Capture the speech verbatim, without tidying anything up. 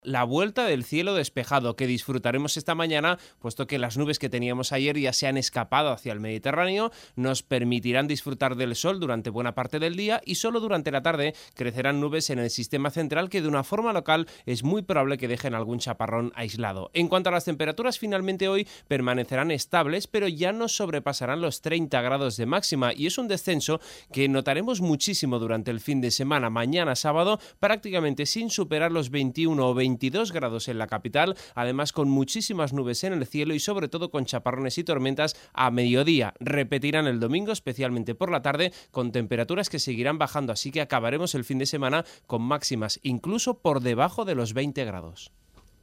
La vuelta del cielo despejado que disfrutaremos esta mañana, puesto que las nubes que teníamos ayer ya se han escapado hacia el Mediterráneo, nos permitirán disfrutar del sol durante buena parte del día y solo durante la tarde crecerán nubes en el sistema central que de una forma local es muy probable que dejen algún chaparrón aislado. En cuanto a las temperaturas, finalmente hoy permanecerán estables, pero ya no sobrepasarán los treinta grados de máxima y es un descenso que notaremos muchísimo durante el fin de semana. Mañana sábado prácticamente sin superar los veintiuno o veintidós grados en la capital, además con muchísimas nubes en el cielo y sobre todo con chaparrones y tormentas a mediodía. Repetirán el domingo, especialmente por la tarde, con temperaturas que seguirán bajando, así que acabaremos el fin de semana con máximas incluso por debajo de los veinte grados.